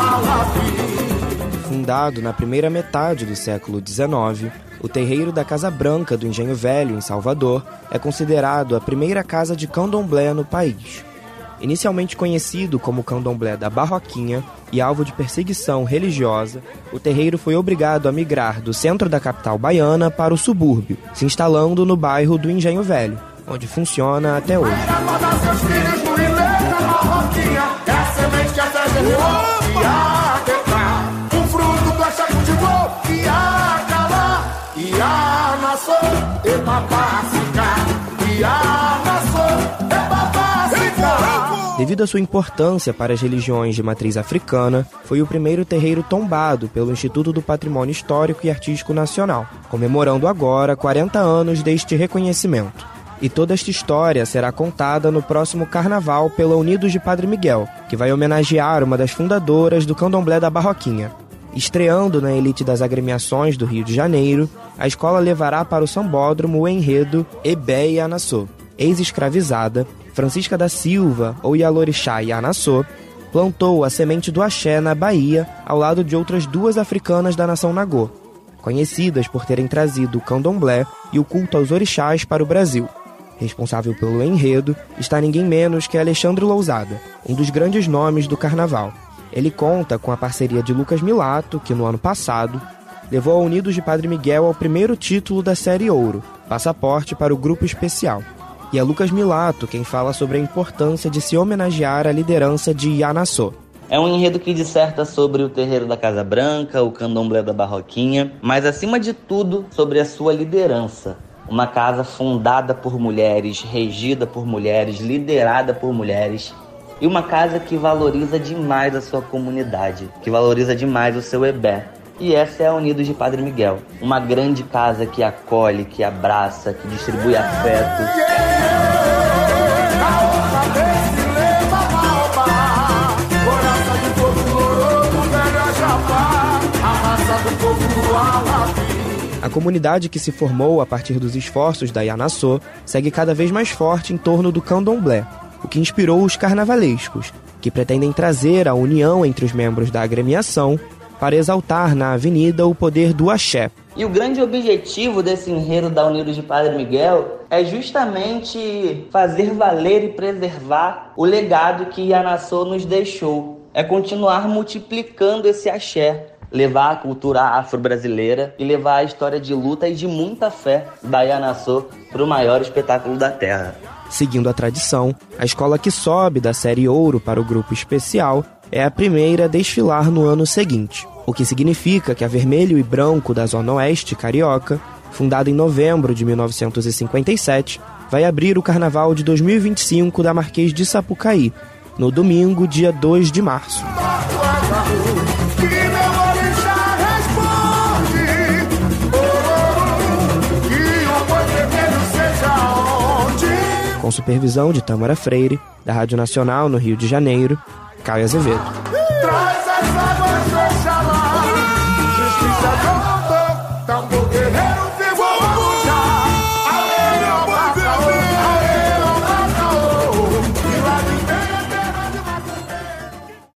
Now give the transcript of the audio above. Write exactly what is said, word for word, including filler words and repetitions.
Fundado na primeira metade do século dezenove, o terreiro da Casa Branca do Engenho Velho, em Salvador, é considerado a primeira casa de candomblé no país. Inicialmente conhecido como candomblé da Barroquinha e alvo de perseguição religiosa, o terreiro foi obrigado a migrar do centro da capital baiana para o subúrbio, se instalando no bairro do Engenho Velho, onde funciona até hoje. Devido à sua importância para as religiões de matriz africana, foi o primeiro terreiro tombado pelo Instituto do Patrimônio Histórico e Artístico Nacional, comemorando agora quarenta anos deste reconhecimento. E toda esta história será contada no próximo Carnaval pela Unidos de Padre Miguel, que vai homenagear uma das fundadoras do candomblé da Barroquinha. Estreando na elite das agremiações do Rio de Janeiro, a escola levará para o sambódromo o enredo Ebé Yanassô. Ex-escravizada, Francisca da Silva, ou Yalorixá Yanassô, plantou a semente do axé na Bahia, ao lado de outras duas africanas da nação Nagô, conhecidas por terem trazido o candomblé e o culto aos orixás para o Brasil. Responsável pelo enredo está ninguém menos que Alexandre Lousada, um dos grandes nomes do carnaval. Ele conta com a parceria de Lucas Milato, que no ano passado levou a Unidos de Padre Miguel ao primeiro título da Série Ouro, passaporte para o grupo especial. E é Lucas Milato quem fala sobre a importância de se homenagear a liderança de Yanassô. É um enredo que disserta sobre o terreiro da Casa Branca, o candomblé da Barroquinha, mas acima de tudo sobre a sua liderança. Uma casa fundada por mulheres, regida por mulheres, liderada por mulheres. E uma casa que valoriza demais a sua comunidade, que valoriza demais o seu ebé. E essa é a Unidos de Padre Miguel. Uma grande casa que acolhe, que abraça, que distribui afeto. A comunidade que se formou a partir dos esforços da Yanassô segue cada vez mais forte em torno do candomblé, o que inspirou os carnavalescos, que pretendem trazer a união entre os membros da agremiação para exaltar na avenida o poder do axé. E o grande objetivo desse enredo da Unidos de Padre Miguel é justamente fazer valer e preservar o legado que Yanassô nos deixou. É continuar multiplicando esse axé, levar a cultura afro-brasileira e levar a história de luta e de muita fé da Yanassô para o maior espetáculo da Terra. Seguindo a tradição, a escola que sobe da Série Ouro para o grupo especial é a primeira a desfilar no ano seguinte, o que significa que a Vermelho e Branco da Zona Oeste Carioca, fundada em novembro de mil novecentos e cinquenta e sete, vai abrir o Carnaval de dois mil e vinte e cinco da Marquês de Sapucaí, no domingo, dia dois de março. Com supervisão de Tâmara Freire, da Rádio Nacional no Rio de Janeiro, Caio Azevedo.